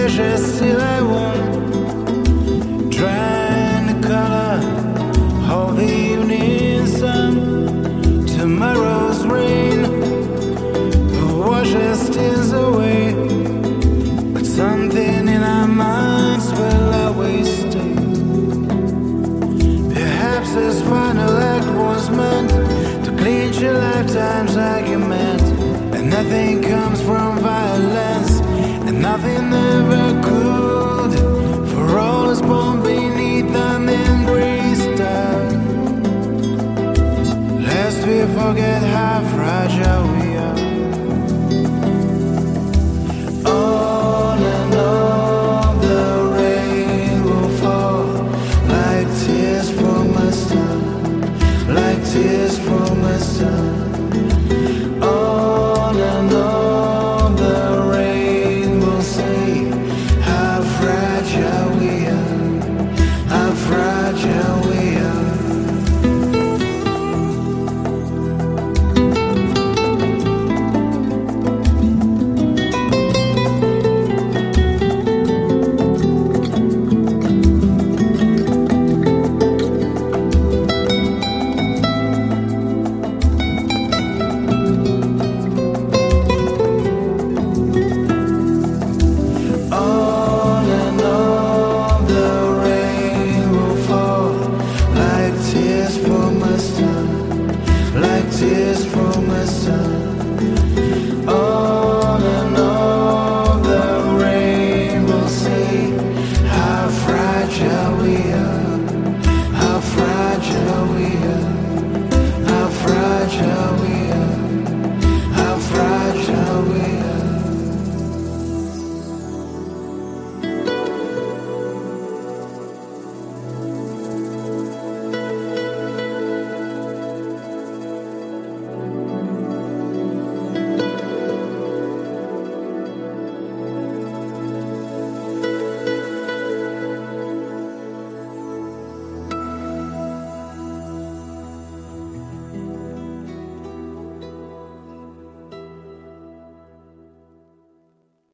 just still I won't. Trying to color all the evening sun. Tomorrow's rain washes tears away, but something in our minds will always stay. Perhaps this final act was meant to clinch a lifetime's argument, and nothing comes from